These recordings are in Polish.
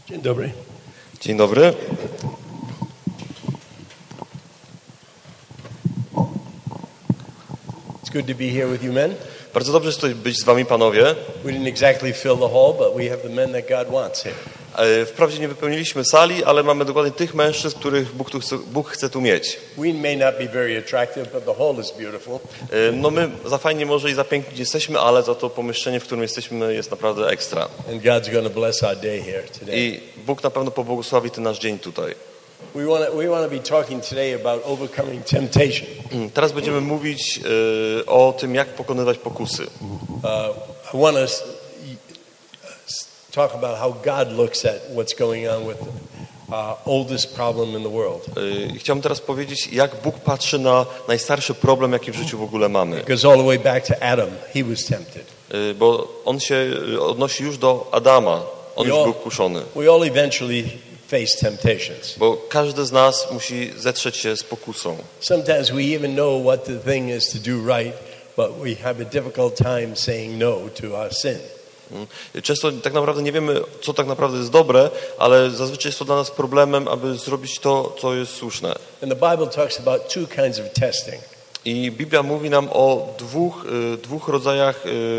Dzień dobry. Dzień dobry. It's good to be here with you men. Bardzo dobrze jest tutaj być z wami, panowie. We didn't exactly fill the hall, but we have the men that God wants here. Wprawdzie nie wypełniliśmy sali, ale mamy dokładnie tych mężczyzn, których Bóg chce tu mieć. We may not be very attractive, but the hall is beautiful. No my za fajnie może i za piękni nie jesteśmy, ale za to pomieszczenie, w którym jesteśmy, jest naprawdę ekstra. And God's going to bless our day here today. I Bóg na pewno pobłogosławi ten nasz dzień tutaj. We want to be talking today about overcoming temptation. Teraz będziemy mówić o tym, jak pokonywać pokusy. I want to talk about how God looks at what's going on with the oldest problem in the world. Chciałbym teraz powiedzieć, jak Bóg patrzy na najstarszy problem, jaki w życiu w ogóle mamy. It goes all the way back to Adam. He was tempted. Bo on się odnosi już do Adama. On już był kuszony. We all eventually face temptations. Bo każdy z nas musi zetrzeć się z pokusą. Sometimes we even know what the thing is to do right, but we have a difficult time saying no to our sin. Często tak naprawdę nie wiemy, co tak naprawdę jest dobre, ale zazwyczaj jest to dla nas problemem, aby zrobić to, co jest słuszne. And the Bible talks about two kinds of testing. I Biblia mówi nam o dwóch rodzajach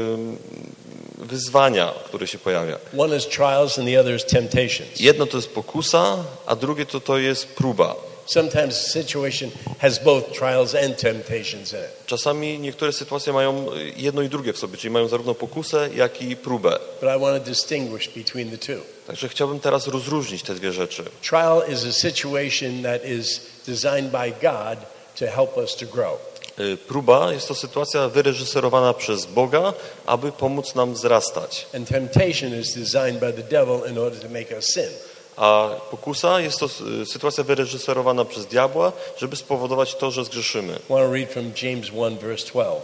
wyzwania, które się pojawia. One is trials and the other is temptations. Jedno to jest pokusa, a drugie to jest próba. Sometimes a situation has both trials and temptations in it. Czasami niektóre sytuacje mają jedno i drugie w sobie, czyli mają zarówno pokusę, jak i próbę. But I want to distinguish between the two. Także chciałbym teraz rozróżnić te dwie rzeczy. Trial is a situation that is designed by God to help us to grow. Próba jest to sytuacja wyreżyserowana przez Boga, aby pomóc nam wzrastać. And temptation is designed by the devil in order to make us sin. A pokusa jest to sytuacja wyreżyserowana przez diabła, żeby spowodować to, że zgrzeszymy. I want to read from James 1 verse 12.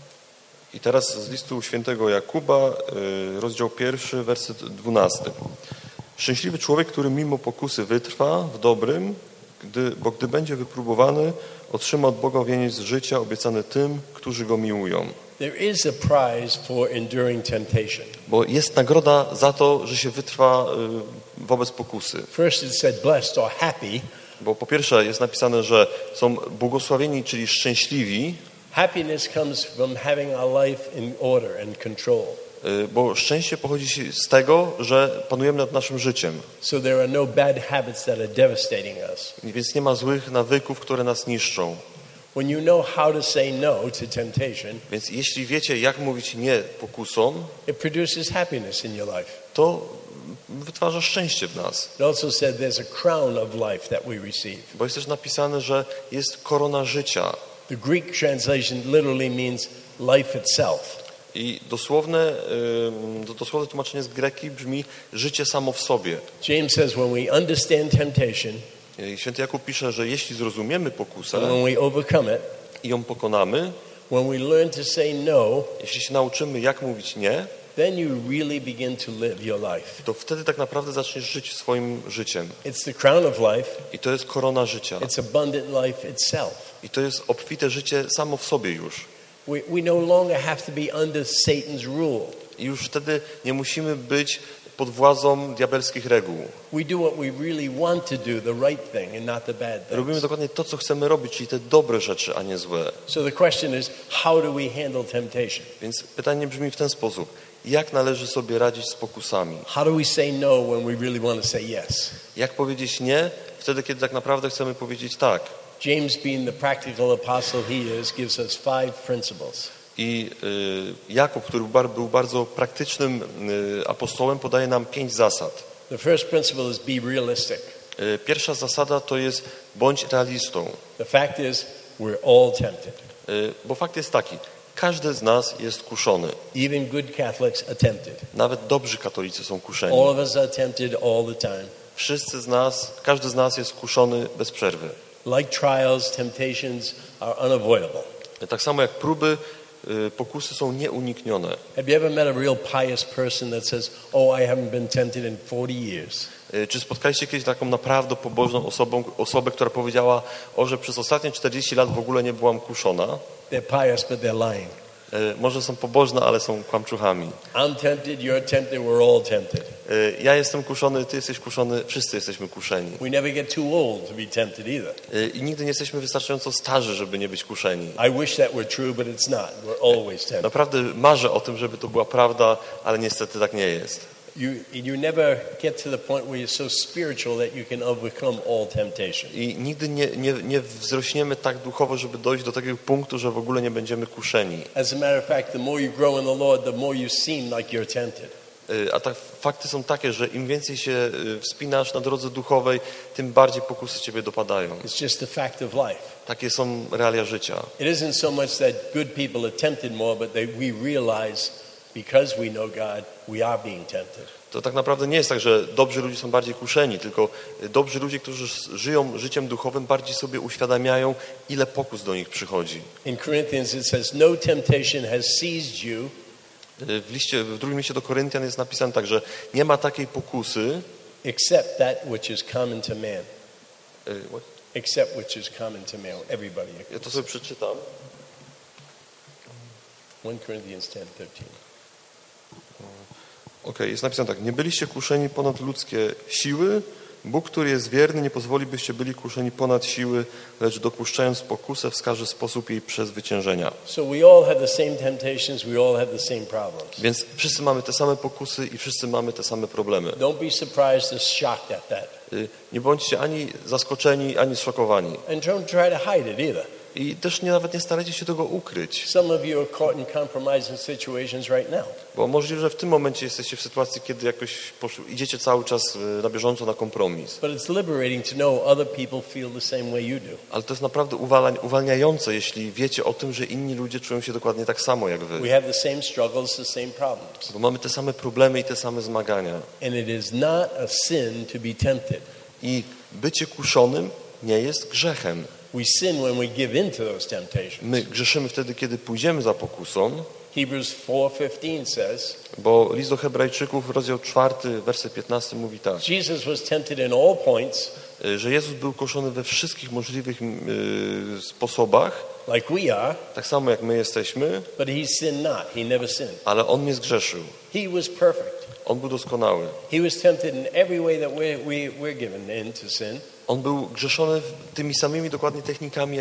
I teraz z listu świętego Jakuba, rozdział 1, werset 12. Szczęśliwy człowiek, który mimo pokusy wytrwa w dobrym, bo gdy będzie wypróbowany, otrzyma od Boga wieniec życia obiecany tym, którzy go miłują. There is a prize for enduring temptation. Bo jest nagroda za to, że się wytrwa wobec pokusy. First it said blessed or happy. Bo po pierwsze jest napisane, że są błogosławieni, czyli szczęśliwi. Happiness comes from having our life in order and control. Bo szczęście pochodzi z tego, że panujemy nad naszym życiem. So there are no bad habits that are devastating us. Więc nie ma złych nawyków, które nas niszczą. When you know how to say no to temptation, Więc jeśli wiecie, jak mówić nie pokusom, it produces happiness in your life. to wytwarza szczęście w nas. It also said there's a crown of life that we receive. Bo jest też napisane, że jest korona życia. The Greek translation literally means life itself. I dosłowne tłumaczenie z greki brzmi życie samo w sobie. James says when we understand temptation, I święty Jakub pisze, że jeśli zrozumiemy pokusę and when we overcome it, i ją pokonamy, when we learn to say no, jeśli się nauczymy, jak mówić nie, then you really begin to live your life. to wtedy tak naprawdę zaczniesz żyć swoim życiem. It's the crown of life. I to jest korona życia. It's abundant life itself. I to jest obfite życie samo w sobie już. We no longer have to be under Satan's rule. I już wtedy nie musimy być pod władzą diabelskich reguł. We do what we really want to do, the right thing and not the bad Robimy things. dokładnie to, co chcemy robić, czyli te dobre rzeczy, a nie złe. So the question is, how do we handle temptation? Więc pytanie brzmi w ten sposób. Jak należy sobie radzić z pokusami? How do we say no when we really want to say yes? Jak powiedzieć nie wtedy, kiedy tak naprawdę chcemy powiedzieć tak? James, being the practical apostle he is, gives us 5 principles. I Jakub, który był bardzo praktycznym apostołem, podaje nam 5 zasad. The first principle is be realistic. Pierwsza zasada to jest bądź realistą. The fact is, we're all tempted. Bo fakt jest taki, każdy z nas jest kuszony. Even good Catholics are tempted. Nawet dobrzy katolicy są kuszeni. All of us are tempted all the time. Każdy z nas jest kuszony bez przerwy. Like trials, temptations are unavoidable. Tak samo jak próby, pokusy są nieuniknione. Have you ever met a real pious person that says, "Oh, I haven't been tempted in 40 years"? Czy spotkaliście kiedyś taką naprawdę pobożną osobę, która powiedziała, że przez ostatnie 40 lat w ogóle nie byłam kuszona? They're pious, but they're lying. Może są pobożne, ale są kłamczuchami. I'm tempted, you're tempted, we're all tempted. Ja jestem kuszony, ty jesteś kuszony, wszyscy jesteśmy kuszeni. We never get too old to be tempted either. I nigdy nie jesteśmy wystarczająco starzy, żeby nie być kuszeni. I wish that were true, but it's not. We're always tempted. Naprawdę marzę o tym, żeby to była prawda, ale niestety tak nie jest. You never get to the point where you're so spiritual that you can overcome all temptation. I nigdy nie wzrośniemy tak duchowo, żeby dojść do takiego punktu, że w ogóle nie będziemy kuszeni. As a matter of fact, the more you grow in the Lord, the more you seem like you're tempted. A tak fakty są takie, że im więcej się wspinasz na drodze duchowej, tym bardziej pokusy ciebie dopadają. It's just a fact of life. Takie są realia życia. It isn't so much that good people are tempted more, but we realize because we know God, we are being tempted. To tak naprawdę nie jest tak, że dobrzy ludzie są bardziej kuszeni, tylko dobrzy ludzie, którzy żyją życiem duchowym, bardziej sobie uświadamiają, ile pokus do nich przychodzi. In Corinthians it says, no temptation has seized you. W drugim liście do Koryntian jest napisane tak, że nie ma takiej pokusy, Except that which is common to man. Except which is common to man. Everybody. Ja to sobie przeczytam. 1 Corinthians 10:13. Okej, jest napisane tak. Nie byliście kuszeni ponad ludzkie siły. Bóg, który jest wierny, nie pozwoli, byście byli kuszeni ponad siły, lecz dopuszczając pokusę, wskaże sposób jej przezwyciężenia. So we all have the same temptations, we all have the same problems. Więc wszyscy mamy te same pokusy i wszyscy mamy te same problemy. Don't be surprised or shocked at that. Nie bądźcie ani zaskoczeni, ani zszokowani. And don't try to hide it either. I też nawet nie starajcie się tego ukryć. Some of you are caught in compromising situations right now. Bo możliwe, że w tym momencie jesteście w sytuacji, kiedy jakoś idziecie cały czas na bieżąco na kompromis. But it's liberating to know other people feel the same way you do. Ale to jest naprawdę uwalniające, jeśli wiecie o tym, że inni ludzie czują się dokładnie tak samo jak wy. We have the same struggles, the same problems. Bo mamy te same problemy i te same zmagania. And it is not a sin to be tempted. I bycie kuszonym nie jest grzechem. We sin when we give in to those temptations. My grzeszymy wtedy, kiedy pójdziemy za pokusą. Hebrews 4:15 says, Bo list do Hebrajczyków, rozdział 4, werset 15 mówi tak, Jesus was tempted in all points, że Jezus był kuszony we wszystkich możliwych sposobach, like we are, tak samo jak my jesteśmy, but he sinned not. He never sinned. ale On nie zgrzeszył. He was perfect. On był doskonały. He was tempted in every way that we're given in to sin. On był grzeszony tymi samymi dokładnie technikami,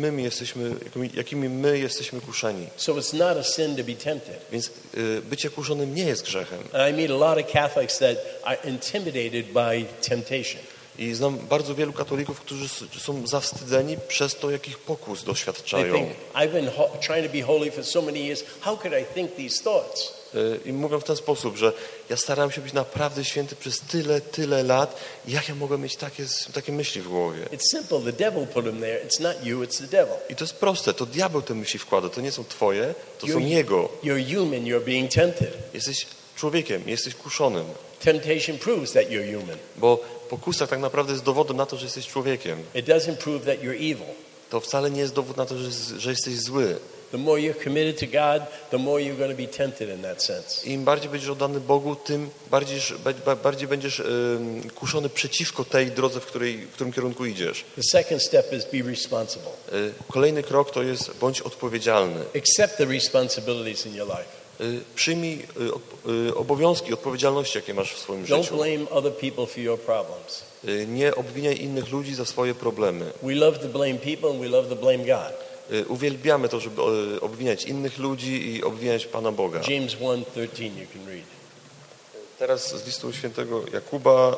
jakimi my jesteśmy kuszeni. So it's not a sin to be tempted. Więc bycie kuszonym nie jest grzechem. And I meet a lot of Catholics that are intimidated by temptation. I znam bardzo wielu katolików, którzy są zawstydzeni przez to, jakich pokus They doświadczają. think, I've been trying to be holy for so many years. How could I think these thoughts? I mówią w ten sposób, że ja starałem się być naprawdę święty przez tyle lat. Jak ja mogę mieć takie myśli w głowie? It's simple. The devil put them there. It's not you, it's the devil. I to jest proste. To diabeł te myśli wkłada. To nie są twoje, to są jego. You're human, you're being tempted. Jesteś człowiekiem, jesteś kuszonym. Temptation proves that you're human. Bo pokusa tak naprawdę jest dowodem na to, że jesteś człowiekiem. It doesn't prove that you're evil. To wcale nie jest dowód na to, że jesteś zły. The more you're committed to God, the more you're going to be tempted in that sense. Im bardziej będziesz oddany Bogu, tym bardziej będziesz kuszony przeciwko tej drodze, w którym kierunku idziesz. The second step is be responsible. Kolejny krok to jest bądź odpowiedzialny. Accept the responsibilities in your life. Przyjmij obowiązki, odpowiedzialności, jakie masz w swoim Don't życiu. blame other people for your problems. Nie obwiniaj innych ludzi za swoje problemy. We love to blame people and we love to blame God. Uwielbiamy to, żeby obwiniać innych ludzi i obwiniać Pana Boga. James 1:13 you can read. Teraz z listu świętego Jakuba,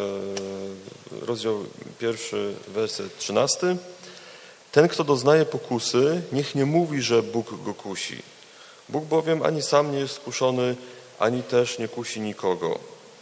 rozdział 1, werset 13. Ten, kto doznaje pokusy, niech nie mówi, że Bóg go kusi. Bóg bowiem ani sam nie jest skuszony, ani też nie kusi nikogo.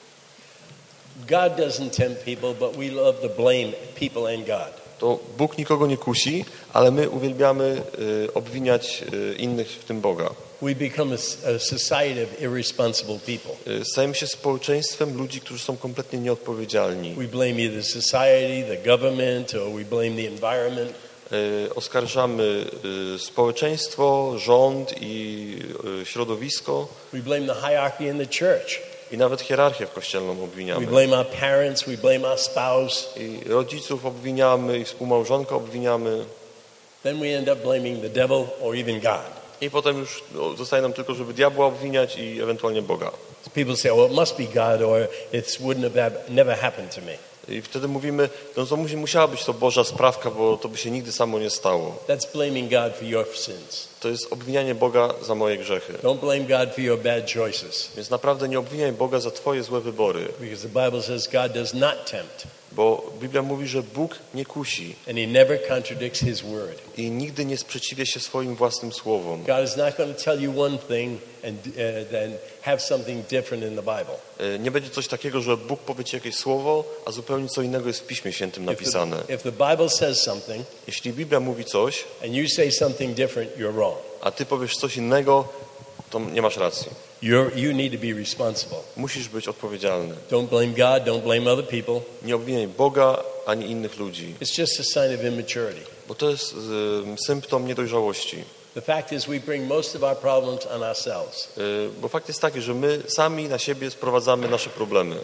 God doesn't tempt people, but we love to blame people and God. To Bóg nikogo nie kusi, ale my uwielbiamy obwiniać innych, w tym Boga. We become a society of irresponsible people. Stajemy się społeczeństwem ludzi, którzy są kompletnie nieodpowiedzialni. We blame either society, the government, or we blame the environment. Oskarżamy społeczeństwo, rząd i środowisko. We blame the hierarchy in the church. I nawet hierarchię kościelną We obwiniamy. blame our parents, we blame our spouse. I rodziców obwiniamy, i współmałżonka obwiniamy. Then we end up blaming the devil or even God. I potem już zostaje nam tylko, żeby diabła obwiniać i ewentualnie Boga. So people say, well, it must be God, or it wouldn't have never happened to me. I wtedy mówimy, no to musiała być to Boża sprawka, bo to by się nigdy samo nie stało. That's blaming God for your sins. To jest obwinianie Boga za moje grzechy. Don't blame God for your bad choices. Więc naprawdę nie obwiniaj Boga za twoje złe wybory. Because the Bible says God does not tempt. Bo Biblia mówi, że Bóg nie kusi And he never contradicts his word. i nigdy nie sprzeciwia się swoim własnym słowom. God is not going to tell you one thing and then have something different in the Bible. Nie będzie coś takiego, że Bóg powie ci jakieś słowo, a zupełnie co innego jest w Piśmie Świętym napisane. If the Bible says something Jeśli Biblia mówi coś, and you say something different, you're wrong. a ty powiesz coś innego, to nie masz racji. You need to be responsible. Musisz być odpowiedzialny. Don't blame God, don't blame other people. Nie obwiniaj Boga ani innych ludzi, It's just a sign of immaturity. bo to jest symptom niedojrzałości. The fact is we bring most of our problems on ourselves. Bo fakt jest taki, że my sami na siebie sprowadzamy nasze problemy.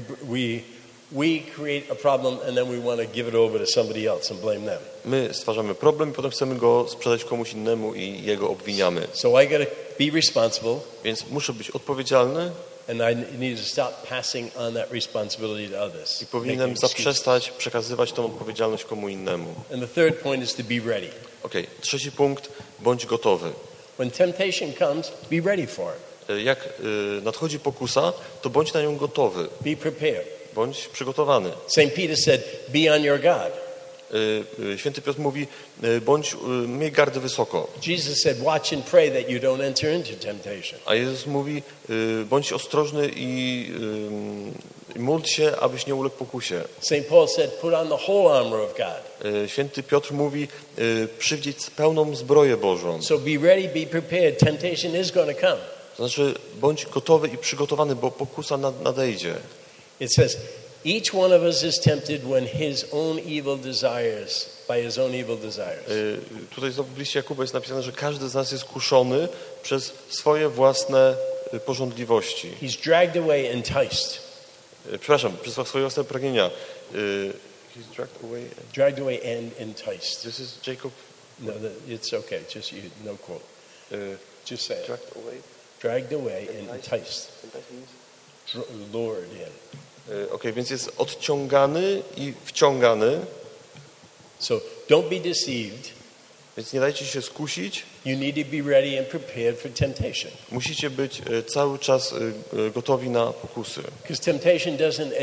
We create a problem and then we want to give it over to somebody else and blame them. My stwarzamy problem i potem chcemy go sprzedać komuś innemu i jego obwiniamy. So I got to be responsible. Więc muszę być odpowiedzialny And I need to stop passing on that responsibility to others. i powinienem zaprzestać przekazywać tą odpowiedzialność komu innemu. And the third point is to be ready. Okej, trzeci punkt, bądź gotowy. When temptation comes, be ready for it. Jak nadchodzi pokusa, to bądź na nią gotowy, Be prepared. bądź przygotowany. St. Peter said, be on your guard. Święty Piotr mówi, miej gardę wysoko. Jesus said, watch and pray that you don't enter into temptation. A Jezus mówi, bądź ostrożny i módl się, abyś nie uległ pokusie. St. Paul said, put on the whole armor of God. Święty Piotr mówi, przywdzieć pełną zbroję Bożą. So be ready, be prepared. Temptation is going to come. To znaczy, bądź gotowy i przygotowany, bo pokusa nadejdzie. It says, each one of us is tempted when his own evil desires, by his own evil desires. Tutaj w liście Jakuba jest napisane, że każdy z nas jest kuszony przez swoje własne pożądliwości. He's dragged away, enticed. Przepraszam, przez swoje własne pragnienia. He's dragged away. Dragged away and enticed. This is Jacob. No, it's okay. Just no quote. Just say it. Dragged away. Dragged away and enticed. Lured in. Okej, więc jest odciągany i wciągany. So don't be deceived. Więc nie dajcie się skusić. You need to be ready and prepared for temptation. Musicie być cały czas gotowi na pokusy. Because temptation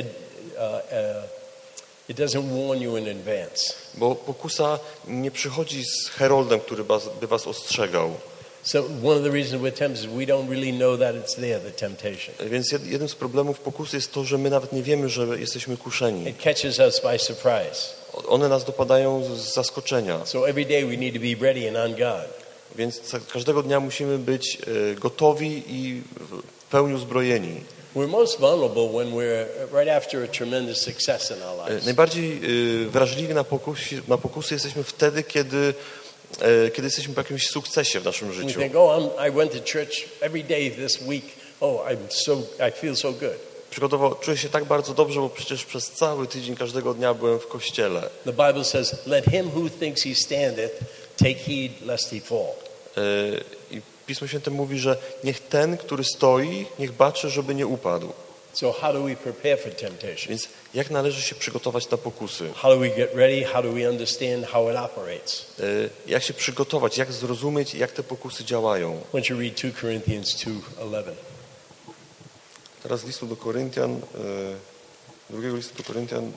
it doesn't warn you in advance. Bo pokusa nie przychodzi z heroldem, który by was ostrzegał. So one of the reasons we're tempted is we don't really know that it's there, the temptation. Więc jednym z problemów pokusy jest to, że my nawet nie wiemy, że jesteśmy kuszeni. It catches us by surprise. One nas dopadają z zaskoczenia. So every day we need to be ready and on guard. Więc każdego dnia musimy być gotowi i w pełni uzbrojeni. We're most vulnerable when we're right after a tremendous success in our lives. Najbardziej wrażliwi na pokusy jesteśmy wtedy, kiedy jesteśmy po jakimś sukcesie w naszym We życiu. think, I went to church every day this week. I feel so good. Przykładowo czuję się tak bardzo dobrze, bo przecież przez cały tydzień każdego dnia byłem w kościele. The Bible says, let him who thinks he standeth take heed lest he fall. I Pismo Święte mówi, że niech ten, który stoi, niech baczy, żeby nie upadł. So how do we prepare for temptation? Więc jak należy się przygotować na pokusy? How do we get ready? How do we understand how it operates? Jak się przygotować, jak zrozumieć, jak te pokusy działają? Why don't you read 2 Corinthians 2:11? Teraz listu do Koryntian, drugiego listu do Koryntian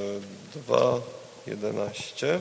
2:11.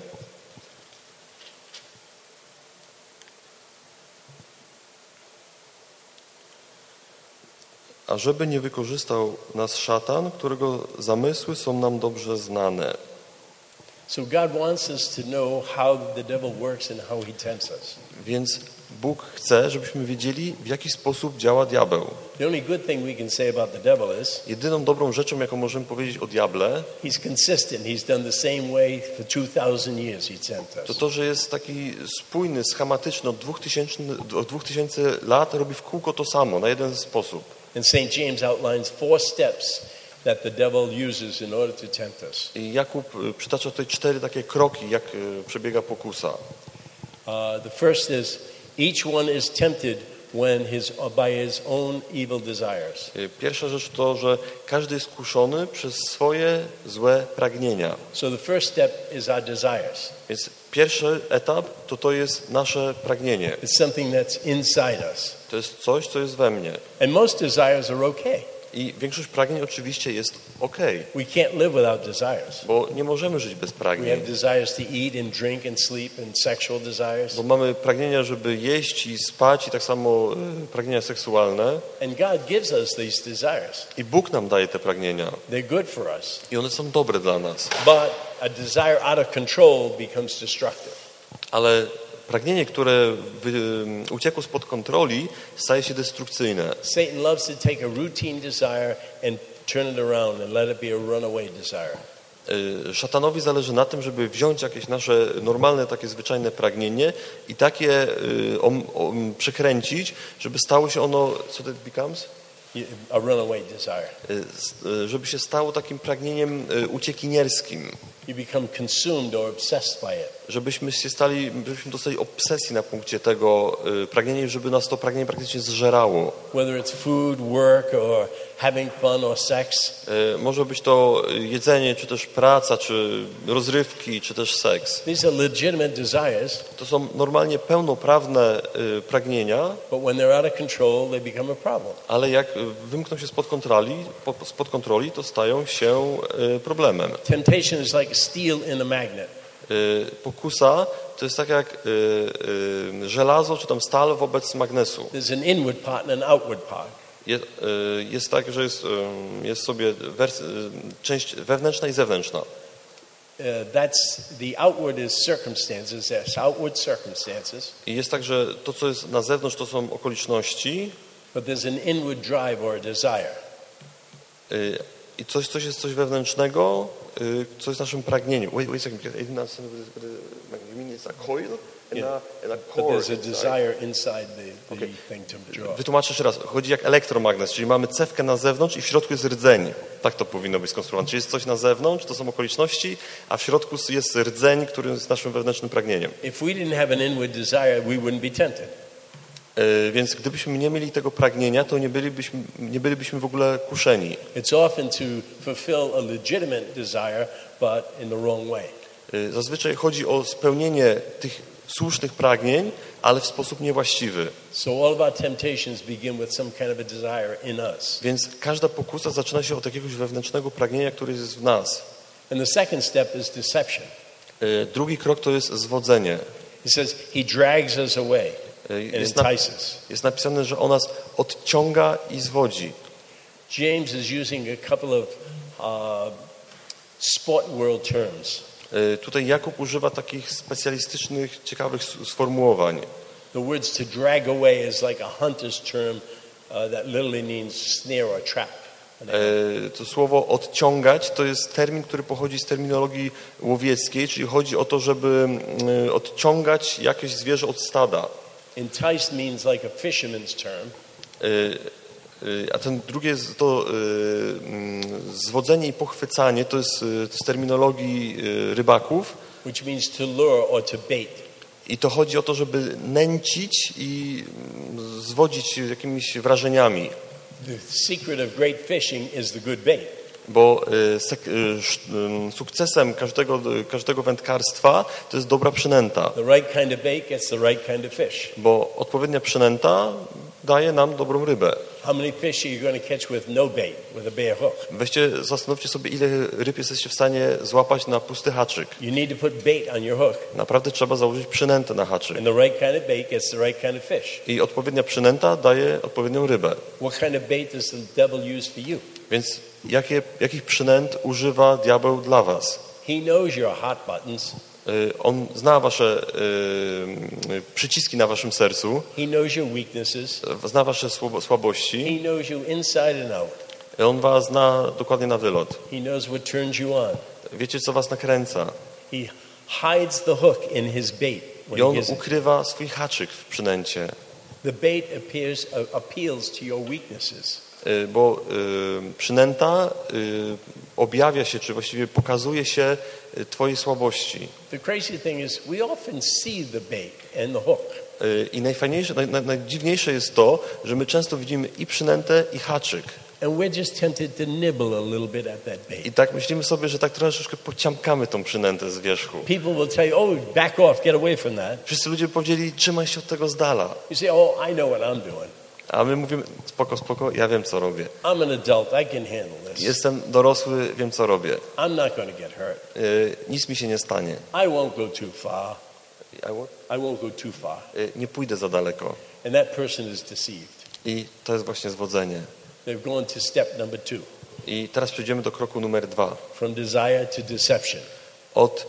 A żeby nie wykorzystał nas szatan, którego zamysły są nam dobrze znane. So God wants us to know how the devil works and how he tempts us. Więc Bóg chce, żebyśmy wiedzieli, w jaki sposób działa diabeł. The only good thing we can say about the devil is Jedyną dobrą rzeczą, jaką możemy powiedzieć o diable, he's consistent. He's done the same way for 2000 years he tempted us. to, że jest taki spójny, schematyczny, od 2000 lat robi w kółko to samo, na jeden sposób. And St. James outlines 4 steps that the devil uses in order to tempt us. I Jakub przytacza tutaj 4 takie kroki, jak przebiega pokusa. The first is Each one is tempted by his own evil desires. Pierwsza rzecz to, że każdy jest kuszony przez swoje złe pragnienia. So the first step is our desires. Więc pierwszy etap to jest nasze pragnienie. It's something that's inside us. To jest coś, co jest we mnie. And most desires are okay. I większość pragnień oczywiście jest okej, We can't live without desires. bo nie możemy żyć bez We pragnień. have desires to eat and drink and sleep and sexual desires. Bo mamy pragnienia, żeby jeść i spać i tak samo pragnienia seksualne. And God gives us these desires. I Bóg nam daje te pragnienia. They're good for us. I one są dobre dla nas. But a desire out of control becomes destructive. Ale pragnienie, które uciekło spod kontroli, staje się destrukcyjne. Satan loves to take a routine desire and turn it around and let it be a runaway desire. Szatanowi zależy na tym, żeby wziąć jakieś nasze normalne, takie zwyczajne pragnienie i takie przekręcić, żeby stało się ono, co to becomes? A runaway desire. Żeby się stało takim pragnieniem uciekinierskim. You become consumed or obsessed by it. Żebyśmy dostali obsesji na punkcie tego pragnienia, żeby nas to pragnienie praktycznie zżerało. Whether it's food, work, or having fun, or sex. Może być to jedzenie, czy też praca, czy rozrywki, czy też seks. These are legitimate desires. To są normalnie pełnoprawne pragnienia, But when they're out of control, they become a problem. ale jak wymkną się spod kontroli, to stają się problemem. Temptation is like steel in a magnet. Pokusa to jest tak jak żelazo czy tam stal wobec magnesu. There's an inward part and an outward part. Jest tak, że jest sobie część wewnętrzna i zewnętrzna. The outward is circumstances. There's outward circumstances. I jest tak, że to, co jest na zewnątrz, to są okoliczności. But there's an inward drive or a desire. I coś wewnętrznego, co jest naszym pragnieniem. Wait a second, because I didn't understand you mean it's a coil and a But core. there's a desire inside the thing to draw. Wytłumaczę jeszcze raz. Chodzi jak elektromagnes, czyli mamy cewkę na zewnątrz i w środku jest rdzeń. Tak to powinno być skonstruowane. Czyli jest coś na zewnątrz, to są okoliczności, a w środku jest rdzeń, który jest naszym wewnętrznym pragnieniem. If we didn't have an inward desire, we wouldn't be tempted. Więc gdybyśmy nie mieli tego pragnienia, to nie bylibyśmy w ogóle kuszeni. It's often to fulfill a legitimate desire, but in the wrong way. Zazwyczaj chodzi o spełnienie tych słusznych pragnień, ale w sposób niewłaściwy. So all of our temptations begin with some kind of a desire in us. Więc każda pokusa zaczyna się od jakiegoś wewnętrznego pragnienia, które jest w nas. And the second step is deception. Drugi krok to jest zwodzenie. He says he drags us away and entices. Jest napisane, że on nas odciąga i zwodzi. James is using a couple of sport world terms. Tutaj Jakub używa takich specjalistycznych, ciekawych sformułowań. The words to drag away is like a hunter's term that literally means snare or trap. To słowo odciągać to jest termin, który pochodzi z terminologii łowieckiej, czyli chodzi o to, żeby odciągać jakieś zwierzę od stada. Enticed means like a fisherman's term. A ten drugie jest to zwodzenie i pochwycanie, to jest z terminologii rybaków. Which means to lure or to bait. I to chodzi o to, żeby nęcić i zwodzić jakimiś wrażeniami. The secret of great fishing is the good bait. Bo sukcesem każdego wędkarstwa to jest dobra przynęta. The right kind of bait gets the right kind of fish. Bo odpowiednia przynęta daje nam dobrą rybę. How many fish are you going to catch with no bait, with a bare hook? Zastanówcie sobie, ile ryb jesteście w stanie złapać na pusty haczyk. You need to put bait on your hook. Naprawdę trzeba założyć przynętę na haczyk. And the right kind of bait gets the right kind of fish. I odpowiednia przynęta daje odpowiednią rybę. What kind of bait does the devil use for you? Więc jakich przynęt używa diabeł dla was? He knows your hot buttons. On zna wasze przyciski na waszym sercu. He knows your weaknesses. Zna wasze słabości. He knows you inside and out. On was zna dokładnie na wylot. He knows what turns you on. Wiecie, co was nakręca. He hides the hook in his bait. I on ukrywa swój haczyk w przynęcie. The bait appeals to your weaknesses. Bo przynęta objawia się, czy właściwie pokazuje się twojej słabości. The crazy thing is we often see the bait and the hook. I najfajniejsze, najdziwniejsze jest to, że my często widzimy i przynętę, i haczyk. And we're just tempted to nibble a little bit at that bait. I tak myślimy sobie, że tak troszeczkę pociamkamy tą przynętę z wierzchu. People will tell you, oh, back off, get away from that. Wszyscy ludzie powiedzieli, trzymaj się od tego z dala. You say, oh, I know what I'm doing. A my mówimy, spoko, spoko, ja wiem co robię. I'm an adult, I can handle this. Jestem dorosły, wiem co robię. I'm not going to get hurt. Nic mi się nie stanie. I won't go too far. I won't go too far. Nie pójdę za daleko. And that person is deceived. I to jest właśnie zwodzenie. They've gone to step number 2. I teraz przejdziemy do kroku numer 2. From desire to deception. Od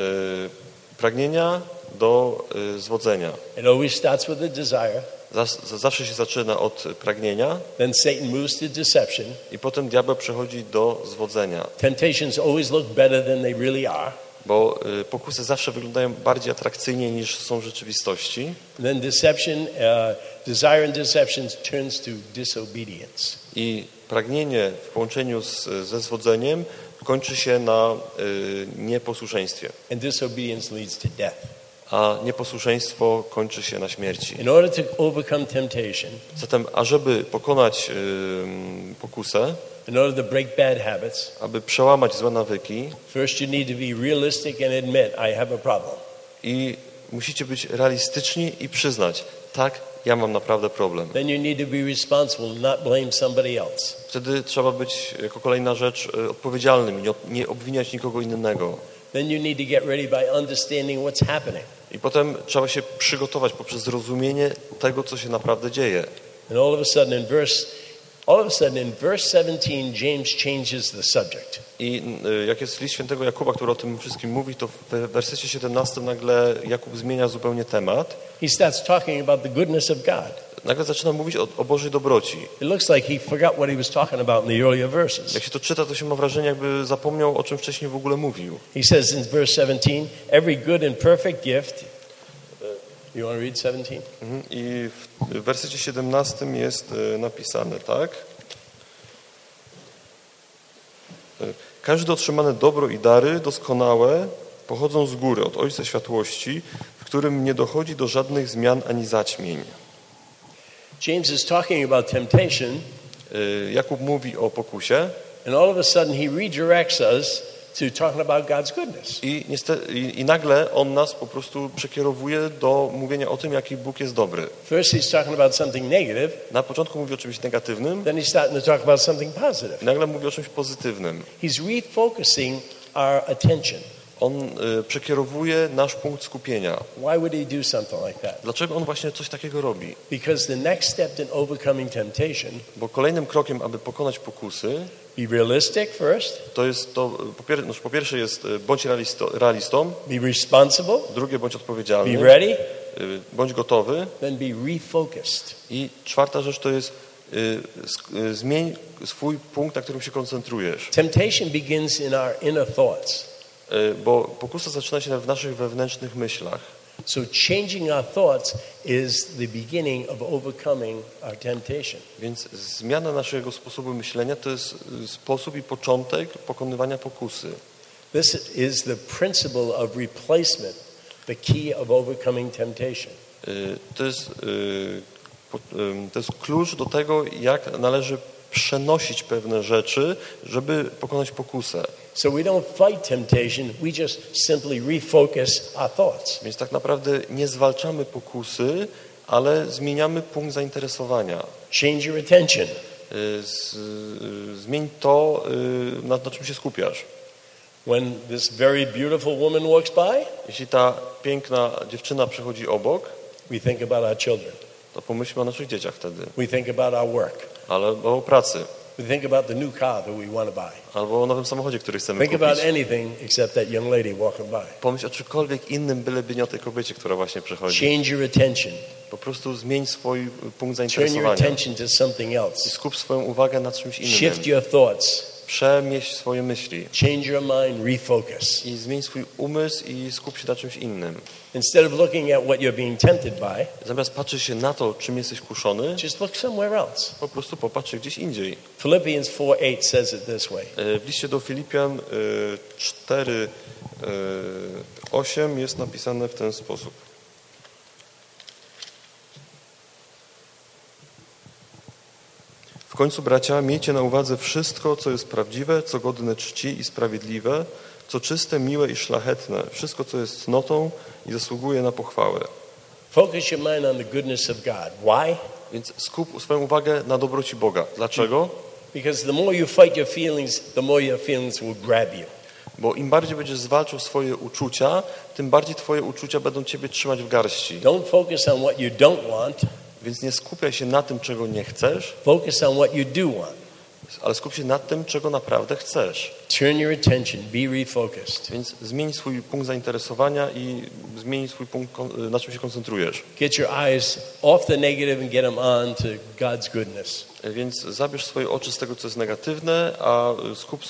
pragnienia do zwodzenia. It always starts with a desire. Zawsze się zaczyna od pragnienia Then Satan moves to deception. i potem diabeł przechodzi do zwodzenia. Temptations always look better than they really are. Bo pokusy zawsze wyglądają bardziej atrakcyjnie niż są w rzeczywistości. Then deception, desire and deception turns to disobedience. I pragnienie w połączeniu ze zwodzeniem kończy się na nieposłuszeństwie. And disobedience leads to death. A nieposłuszeństwo kończy się na śmierci. In order to overcome temptation, Zatem, ażeby pokonać pokusę, in order to break bad habits, aby przełamać złe nawyki, first you need to be realistic and admit I have a problem. i musicie być realistyczni i przyznać, tak, ja mam naprawdę problem. Then you need to be responsible, not blame somebody else. Wtedy trzeba być jako kolejna rzecz odpowiedzialnym i nie obwiniać nikogo innego. Then you need to get ready by understanding what's happening. I potem trzeba się przygotować poprzez zrozumienie tego, co się naprawdę dzieje. And all of a sudden in verse 17 James changes the subject. I jak jest list świętego Jakuba, który o tym wszystkim mówi, to w wersecie 17 nagle Jakub zmienia zupełnie temat. He starts talking about the goodness of God. Nagle zaczyna mówić o Bożej dobroci. It looks like he forgot what he was talking about in the earlier verses. Jak się to czyta, to się ma wrażenie, jakby zapomniał, o czym wcześniej w ogóle mówił. He says in verse 17, every good and perfect gift. You want to read 17? I w wersecie 17 jest napisane, tak? Każde otrzymane dobro i dary doskonałe pochodzą z góry, od Ojca Światłości, w którym nie dochodzi do żadnych zmian ani zaćmień. James is talking about temptation, Jakub mówi o pokusie and all of a sudden he redirects us to talking about God's goodness. i nagle on nas po prostu przekierowuje do mówienia o tym, jaki Bóg jest dobry. First he's talking about something negative, Na początku mówi o czymś negatywnym, then he's starting to talk about something positive. nagle mówi o czymś pozytywnym. He's refocusing our attention. On przekierowuje nasz punkt skupienia. Why would he do something like that? Dlaczego on właśnie coś takiego robi? Because the next step in overcoming temptation, Bo kolejnym krokiem, aby pokonać pokusy, be realistic first, to jest to, po pierwsze jest bądź realistą, be responsible, drugie bądź be odpowiedzialny, ready, bądź gotowy then be refocused. i czwarta rzecz to jest zmień swój punkt, na którym się koncentrujesz. Temptation begins in our inner thoughts. Bo pokusa zaczyna się w naszych wewnętrznych myślach. So changing our thoughts is the beginning of overcoming our temptation. Więc zmiana naszego sposobu myślenia to jest sposób i początek pokonywania pokusy. This is the principle of replacement, the key of overcoming temptation. To jest klucz do tego, jak należy przenosić pewne rzeczy, żeby pokonać pokusę. So we don't fight temptation, we just simply refocus our thoughts. Więc tak naprawdę nie zwalczamy pokusy, ale zmieniamy punkt zainteresowania. Change your attention. Zmień to, na czym się skupiasz. When this very beautiful woman walks by, Jeśli ta piękna dziewczyna przechodzi obok, we think about our children. to pomyślmy o naszych dzieciach wtedy. We think about our work. Albo o pracy. We think about the new car that we want to buy. Albo o nowym samochodzie, który chcemy Think about kupić. anything except that young lady walking by. Pomyśl o czymkolwiek innym, byleby nie o tej kobiecie, która właśnie przechodzi. Change your attention. Po prostu zmień swój punkt Turn your zainteresowania. attention to something I else. skup swoją uwagę na czymś innym. Shift your thoughts. Przemieść swoje myśli. Change your mind, refocus. I zmień swój umysł i skup się na czymś innym. Instead of looking at what you're being tempted by, Zamiast patrzeć się na to, czym jesteś kuszony, just look somewhere else. po prostu popatrz się gdzieś indziej. Philippians 4:8 says it this way. W liście do Filipian 4:8 jest napisane w ten sposób. końcu, bracia, miejcie na uwadze wszystko, co jest prawdziwe, co godne czci i sprawiedliwe, co czyste, miłe i szlachetne, wszystko, co jest cnotą i zasługuje na pochwałę. Focus your mind on the goodness of God. Why? Więc skup swoją uwagę na dobroci Boga. Dlaczego? Because the more you fight your feelings, the more your feelings will grab you. Bo im bardziej będziesz zwalczał swoje uczucia, tym bardziej twoje uczucia będą ciebie trzymać w garści. Don't focus on what you don't want. Więc nie skupiaj się na tym, czego nie chcesz, Focus on what you do want. ale skup się na tym, czego naprawdę chcesz. Turn your attention. Be refocused. Więc zmień swój punkt zainteresowania i zmień swój punkt, na czym się koncentrujesz. Get your eyes off the negative and get them on to God's goodness. Więc zabierz swoje oczy z tego, co jest negatywne, a skup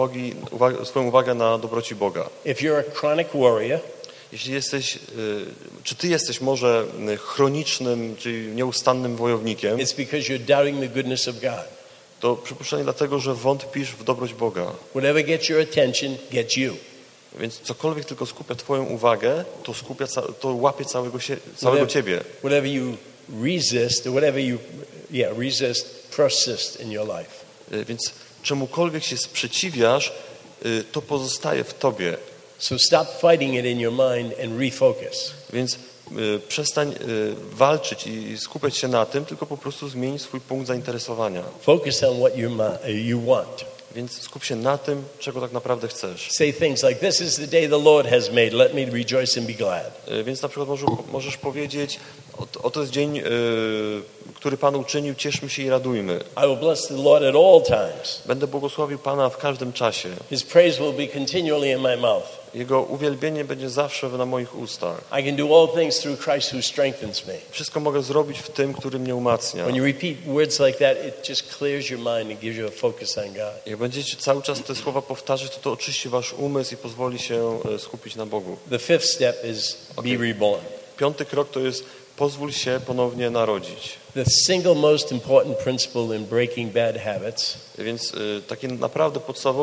swoją uwagę na dobroci Boga. If you're a chronic warrior, Jeśli jesteś, czy ty jesteś może chronicznym, czyli nieustannym wojownikiem, it's because you're doubting the goodness of God. to przypuszczalnie dlatego, że wątpisz w dobroć Boga. Whatever gets your attention gets you. Więc cokolwiek tylko skupia twoją uwagę, to łapie całego ciebie. Whatever you resist, or whatever you resist, persist in your life. Więc czemukolwiek się sprzeciwiasz, to pozostaje w tobie. So stop fighting it in your mind and refocus. Więc przestań walczyć i skupiać się na tym, tylko po prostu zmień swój punkt zainteresowania. Focus on what you want. Więc skup się na tym, czego tak naprawdę chcesz. Say things like, "This is the day the Lord has made. Let me rejoice and be glad." Więc na przykład możesz powiedzieć, oto jest dzień, który Pan uczynił, cieszmy się i radujmy. I will bless the Lord at all times. Będę błogosławił Pana w każdym czasie. His praise will be continually in my mouth. Jego uwielbienie będzie zawsze na moich ustach. I can do all things through Christ who strengthens me. Wszystko mogę zrobić w tym, który mnie umacnia. When you repeat words like that, it just clears your mind and gives you a focus on God. Jak będziecie cały czas te słowa powtarzać, to oczyści wasz umysł i pozwoli się skupić na Bogu. The fifth step is be reborn. 5. krok to jest pozwól się ponownie narodzić. The single most important principle in breaking bad habits Więc takie naprawdę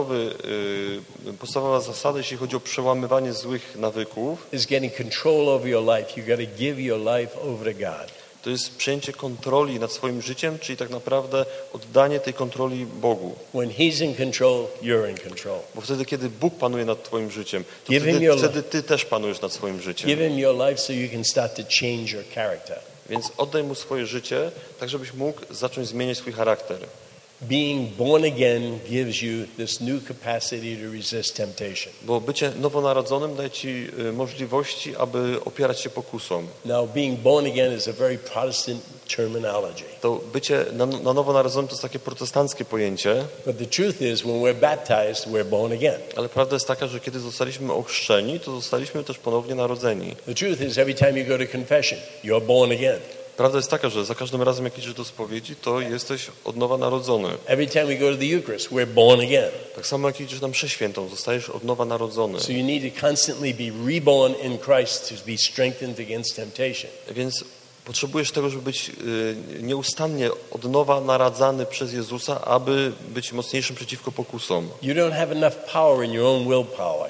podstawowa zasada, jeśli chodzi o przełamywanie złych nawyków, is getting control over your life. You got to give your life over to God. to jest przejęcie kontroli nad swoim życiem, czyli tak naprawdę oddanie tej kontroli Bogu. When He's in control, you're in control. Bo wtedy, kiedy Bóg panuje nad twoim życiem, to Give him your wtedy ty też panujesz nad swoim życiem. Give Him your life so you can start to change your character. Więc oddaj Mu swoje życie, tak żebyś mógł zacząć zmieniać swój charakter. Being born again gives you this new capacity to resist temptation. Bo bycie nowonarodzonym daje ci możliwości, aby opierać się pokusom. Now, being born again is a very Protestant terminology. To bycie na nowonarodzonym to jest takie protestanckie pojęcie, But the truth is, when we're baptized, we're born again. ale prawda jest taka, że kiedy zostaliśmy ochrzczeni, to zostaliśmy też ponownie narodzeni. The truth is, every time you go to confession, you're born again. Prawda jest taka, że za każdym razem, jak idziesz do spowiedzi, to jesteś od nowa narodzony. Every time we go to the Eucharist, we're born again. Tak samo jak idziesz na mszę świętą, zostajesz od nowa narodzony. So you need to constantly be reborn in Christ to be strengthened against temptation. Więc potrzebujesz tego, żeby być nieustannie od nowa naradzany przez Jezusa, aby być mocniejszym przeciwko pokusom. You don't have enough power in your own willpower.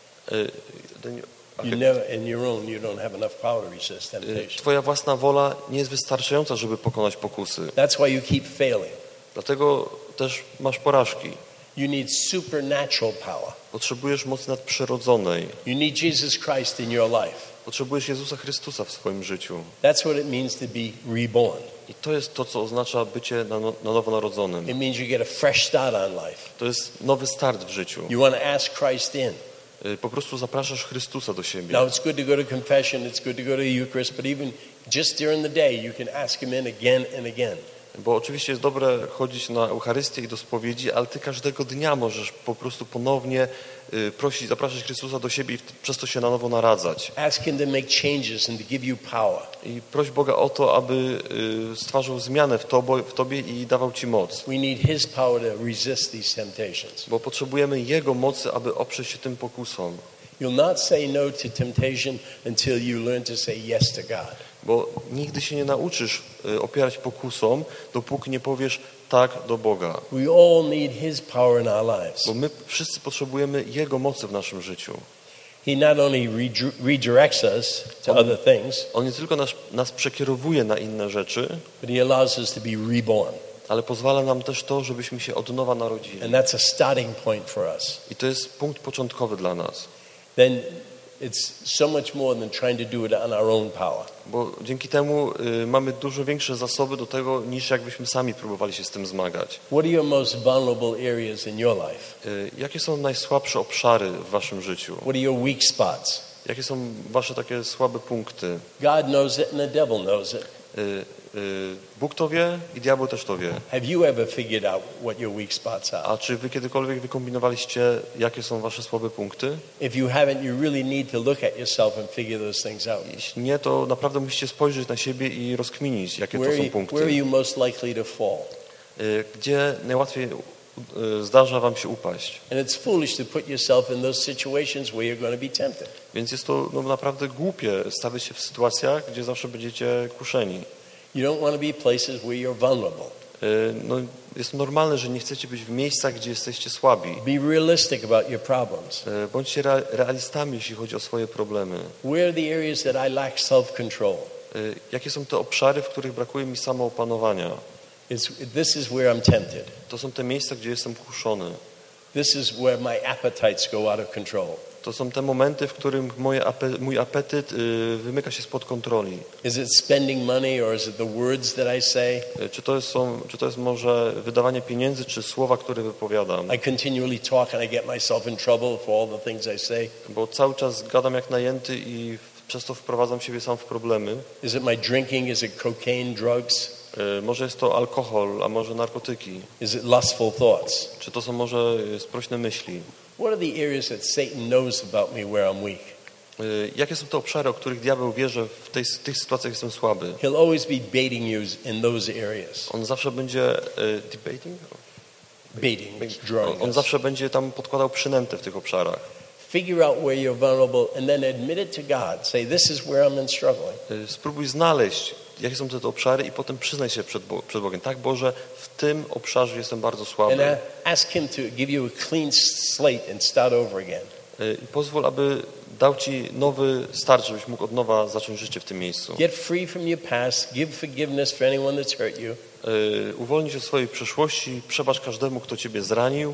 You don't have enough power to resist temptation. Twoja własna wola nie jest wystarczająca, żeby pokonać pokusy. That's why you keep failing. Dlatego też masz porażki. You need supernatural power. Potrzebujesz mocy nadprzyrodzonej. You need Jesus Christ in your life. Potrzebujesz Jezusa Chrystusa w swoim życiu. That's what it means to be reborn. I to jest to, co oznacza bycie na nowo narodzonym. It means you get a fresh start on life. To jest nowy start w życiu. You want to ask Christ in. Po prostu zapraszasz Chrystusa do siebie. Now it's good to go to confession, it's good to go to the Eucharist, but even just during the day you can ask Him in again and again. Bo oczywiście jest dobre chodzić na Eucharystię i do spowiedzi, ale ty każdego dnia możesz po prostu ponownie prosić, zapraszać Chrystusa do siebie i przez to się na nowo naradzać. Ask Him to make changes and to give you power. I proś Boga o to, aby stwarzał zmianę w tobie i dawał ci moc. We need His power to resist these temptations. Bo potrzebujemy Jego mocy, aby oprzeć się tym pokusom. You'll not say no to temptation until you learn to say yes to God. Bo nigdy się nie nauczysz opierać pokusom, dopóki nie powiesz tak do Boga. We all need His power in our lives. Bo my wszyscy potrzebujemy Jego mocy w naszym życiu. He not only redirects us to other things, On nie tylko nas przekierowuje na inne rzeczy, but He allows us to be reborn. ale pozwala nam też to, żebyśmy się od nowa narodzili. And that's a starting point for us. I to jest punkt początkowy dla nas. Then it's so much more than trying to do it on our own power. Bo dzięki temu mamy dużo większe zasoby do tego, niż jakbyśmy sami próbowali się z tym zmagać. What are your most vulnerable areas in your life? Jakie są najsłabsze obszary w waszym życiu? What are your weak spots? Jakie są wasze takie słabe punkty? God knows it and the devil knows it. Bóg to wie i diabeł też to wie. Have you ever figured out what your weak spots are? A czy wy kiedykolwiek wykombinowaliście, jakie są wasze słabe punkty? If you haven't, you really need to look at yourself and figure those things out. Jeśli nie, to naprawdę musicie spojrzeć na siebie i rozkminić, jakie to są Where are punkty. you most likely to fall? Gdzie najłatwiej zdarza wam się upaść. And it's foolish to put yourself in those situations where you're going to be tempted. Więc jest to naprawdę głupie stawiać się w sytuacjach, gdzie zawsze będziecie kuszeni. You don't want to be places where you're vulnerable. Jest normalne, że nie chcecie być w miejscach, gdzie jesteście słabi. Be realistic about your problems. Bądźcie realistami, jeśli chodzi o swoje problemy. Where are the areas that I lack self-control? Jakie są te obszary, w których brakuje mi samoopanowania? This is where I'm tempted. To są te miejsca, gdzie jestem kuszony. This is where my appetites go out of control. To są te momenty, w którym mój apetyt wymyka się spod kontroli. Is it spending money or is it the words that I say? Czy to jest może wydawanie pieniędzy, czy słowa, które wypowiadam? I continually talk and I get myself in trouble for all the things I say. Bo cały czas gadam jak najęty i przez to wprowadzam siebie sam w problemy. Is it my drinking? Is it cocaine, drugs? Może jest to alkohol, a może narkotyki. Is it lustful thoughts? Czy to są może sprośne myśli? What are the areas that Satan knows about me where I'm weak? Jakie są te obszary, o których diabeł wie, że w tych sytuacjach jestem słaby? He'll always be baiting you in those areas. On zawsze będzie On zawsze będzie tam podkładał przynętę w tych obszarach. Figure out where you're vulnerable and then admit it to God. Say, this is where I'm struggling. Spróbuj znaleźć, jakie są te obszary i potem przyznaj się przed Bogiem. Tak, Boże, w tym obszarze jestem bardzo słaby. And ask Him to give you a clean slate and start over again. I pozwól, aby dał Ci nowy start, żebyś mógł od nowa zacząć życie w tym miejscu. Get free from your past. Give forgiveness for anyone that's hurt you. Uwolnij się od swojej przeszłości, przebacz każdemu, kto Ciebie zranił.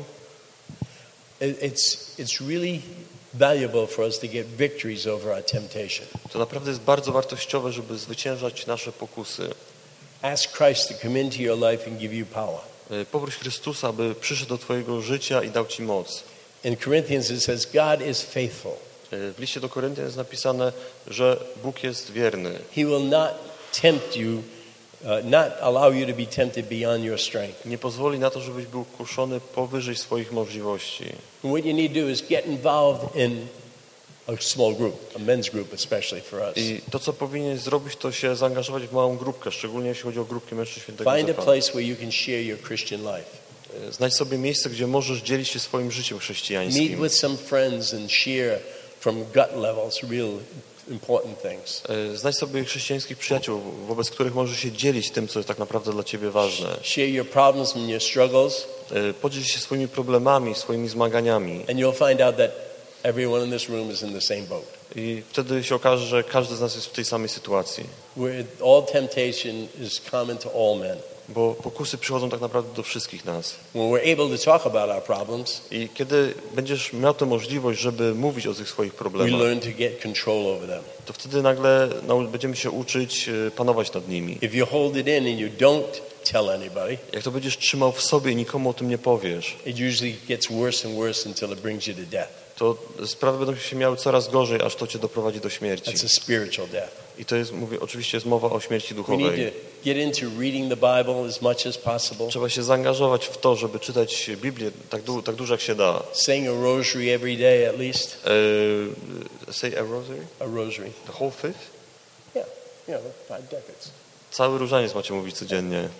It's really valuable for us to get victories over our temptation. To naprawdę jest bardzo wartościowe, żeby zwyciężać nasze pokusy. Ask Christ to come into your life and give you power. Poproś Chrystusa, aby przyszedł do twojego życia i dał ci moc. In Corinthians it says God is faithful. W liście do Koryntian jest napisane, że Bóg jest wierny. He will not tempt you, not allow you to be tempted beyond your strength. Nie pozwoli na to, żebyś był kuszony powyżej swoich możliwości. And what you need to do is get involved in a small group, a men's group especially for us. I to, co powinieneś zrobić, to się zaangażować w małą grupkę, szczególnie jeśli chodzi o grupkę mężczyzn Świętego Find a Józefa. place where you can share your Christian life. Znajdź sobie miejsce, gdzie możesz dzielić się swoim życiem Meet chrześcijańskim. with some friends and share from gut levels real important things. Znajdź sobie chrześcijańskich przyjaciół, wobec których możesz się dzielić tym, co jest tak naprawdę dla ciebie ważne. Share your problems and your struggles, Podziel się swoimi problemami, swoimi zmaganiami. and you'll find out that everyone in this room is in the same boat. I wtedy się okaże, że każdy z nas jest w tej samej sytuacji. Where all temptation is common to all men. Bo pokusy przychodzą tak naprawdę do wszystkich nas. When we're able to talk about our problems, I kiedy będziesz miał tę możliwość, żeby mówić o tych swoich we problemach, learn to get control over them. to wtedy nagle będziemy się uczyć panować nad nimi. If you hold it in and you don't tell anybody, Jak to będziesz trzymał w sobie i nikomu o tym nie powiesz, it usually gets worse and worse until it brings you to death. to sprawy będą się miały coraz gorzej, aż to cię doprowadzi do śmierci. That's a spiritual death. I to jest, mówię, oczywiście jest mowa o śmierci We need duchowej. to get into reading the Bible as much as possible, Trzeba się zaangażować w to, żeby czytać Biblię tak dużo jak się da. saying a rosary every day at least. Say a rosary? A rosary. The whole fifth? Yeah, 5 decades. Cały różaniec macie mówić codziennie.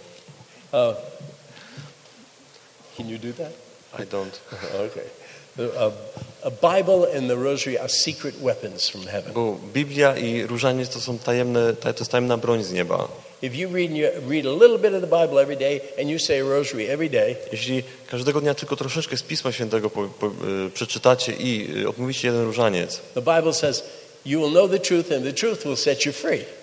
Can you do that? I don't. Okay. A Bible and the rosary are secret weapons from heaven. Bo Biblia i różaniec to są to jest tajemna broń z nieba. If you read a little bit of the Bible every day and you say a rosary every day, Jeśli każdego dnia tylko troszeczkę z Pisma Świętego przeczytacie i odmówicie jeden różaniec, the Bible says you will know the truth and the truth will set you free.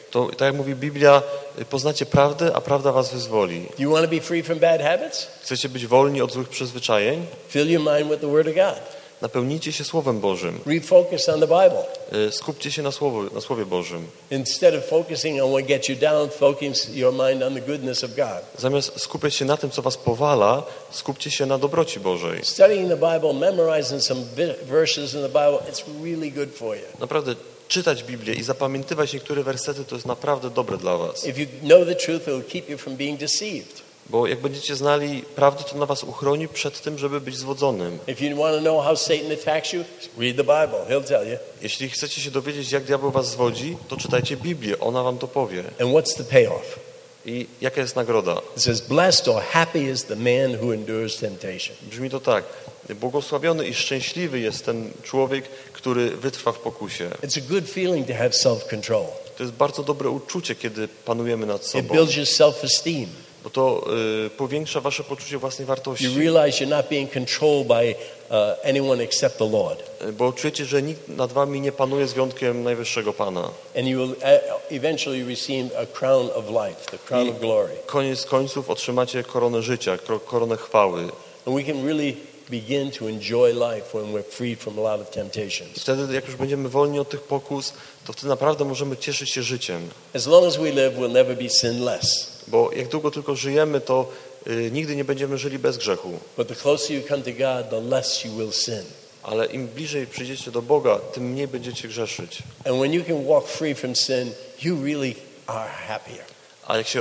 to tak jak mówi Biblia, poznacie prawdę, a prawda was wyzwoli. Do you want to be free from bad habits? Chcecie być wolni od złych przyzwyczajeń? Fill your mind with the Word of God. Napełnijcie się Słowem Bożym. Refocus on the Bible. Skupcie się na Słowie Bożym. Instead of focusing on what gets you down, focus your mind on the goodness of God. Zamiast skupiać się na tym, co was powala, skupcie się na dobroci Bożej. Studying the Bible, memorizing some verses in the Bible, it's really good for you. Naprawdę czytać Biblię i zapamiętywać niektóre wersety to jest naprawdę dobre dla was. If you know the truth, it will keep you from being deceived. Bo jak będziecie znali prawdę, to na was uchroni przed tym, żeby być zwodzonym. If you want to know how Satan attacks you, read the Bible. He'll tell you. Jeśli chcecie się dowiedzieć, jak diabeł was zwodzi, to czytajcie Biblię, ona wam to powie. And what's the payoff? I jaka jest nagroda? It says, blessed or happy is the man who endures temptation. Brzmi to tak. Błogosławiony i szczęśliwy jest ten człowiek, który wytrwa w pokusie. It's a good feeling to have self-control. To jest bardzo dobre uczucie, kiedy panujemy nad It sobą. builds your self-esteem. Bo to powiększa wasze poczucie własnej wartości. You realize you're not being controlled by anyone except the Lord. Bo czujecie, że nikt nad wami nie panuje z wyjątkiem najwyższego Pana. And you will eventually receive a crown of life, the crown of glory. Koniec końców otrzymacie koronę życia, koronę chwały. And we can really begin to enjoy life when we're freed from a lot of temptations. Wtedy, jak już będziemy wolni od tych pokus, to wtedy naprawdę możemy cieszyć się życiem. As long as we live, we'll never be sinless. Bo jak długo tylko żyjemy, to nigdy nie będziemy żyli bez grzechu. But the closer you come to God, the less you will sin. Ale im bliżej przyjdziecie do Boga, tym mniej będziecie grzeszyć. And when you can walk free from sin, you really are happier. A jak się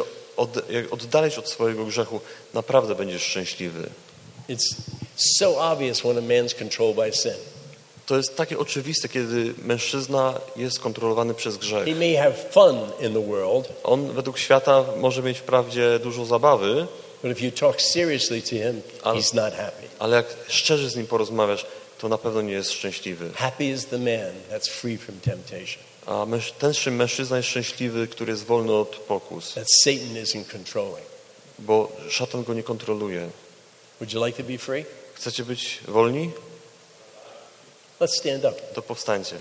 oddalić od swojego grzechu, naprawdę będziesz szczęśliwy. It's so obvious when a man's controlled by sin. To jest takie oczywiste, kiedy mężczyzna jest kontrolowany przez grzech. He may have fun in the world, On według świata może mieć wprawdzie dużo zabawy, but if you talk seriously to him, he's not happy. ale jak szczerze z nim porozmawiasz, to na pewno nie jest szczęśliwy. Happy is the man that's free from temptation. A ten mężczyzna jest szczęśliwy, który jest wolny od pokus, That Satan isn't controlling. bo szatan go nie kontroluje. Would you like to be free? Chcecie być wolni? Let's stand up. To powstańcie.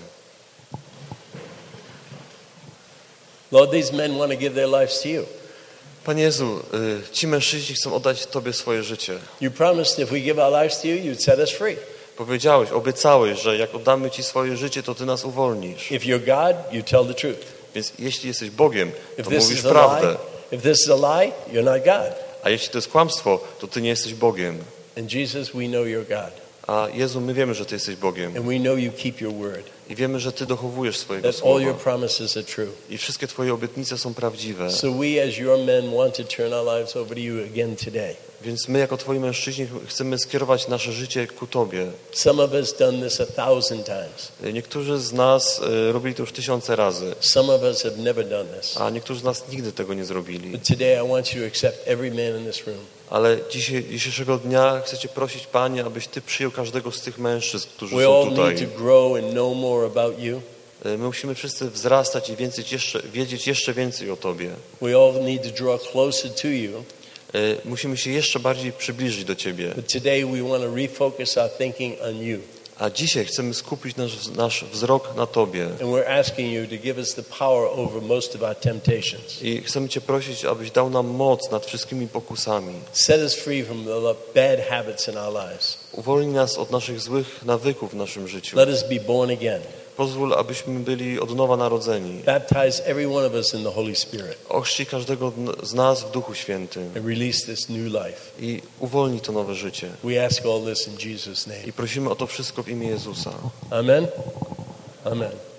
Lord, these men want to give their lives to you. Panie Jezu, ci mężczyźni chcą oddać Tobie swoje życie. You promised if we give our lives to you, you'd set us free. Powiedziałeś, obiecałeś, że jak oddamy Ci swoje życie, to Ty nas uwolnisz. If you're God, you tell the truth. Więc jeśli jesteś Bogiem, If to this mówisz is a prawdę. lie, if this is a lie, you're not God. A jeśli to jest kłamstwo, to Ty nie jesteś Bogiem. And Jesus, we know you're God. A Jezu, my wiemy, że Ty jesteś Bogiem. And we know you keep your word. I wiemy, że Ty dochowujesz swojego That all your słowa. promises are true. I wszystkie Twoje obietnice są prawdziwe. So we as your men want to turn our lives over to you again today. Więc my jako Twoi mężczyźni chcemy skierować nasze życie ku Tobie. Some of us done this 1,000 times. Niektórzy z nas robili to już 1000 razy, Some of us have never done this. a niektórzy z nas nigdy tego nie zrobili. But today I want you to accept every man in this room. Ale dzisiejszego dnia chcę Cię prosić, Panie, abyś Ty przyjął każdego z tych mężczyzn, którzy We są all tutaj. need to grow and know more about you. My musimy wszyscy wzrastać i wiedzieć jeszcze więcej o Tobie. We all need to draw closer to you. Musimy się jeszcze bardziej przybliżyć do Ciebie. But today we want to refocus our thinking on you. A dzisiaj chcemy skupić nasz wzrok na Tobie. And we're asking you to give us the power over most of our temptations. I chcemy Cię prosić, abyś dał nam moc nad wszystkimi pokusami. Set us free from the bad habits in our lives. Uwolnij nas od naszych złych nawyków w naszym życiu. Let us be born again. Pozwól, abyśmy byli od nowa narodzeni. Baptize every one of us in the Holy Spirit. Ochrzcij każdego z nas w Duchu Świętym. And release this new life. I uwolnij to nowe życie. We ask all this in Jesus' name. I prosimy o to wszystko w imię Jezusa. Amen. Amen.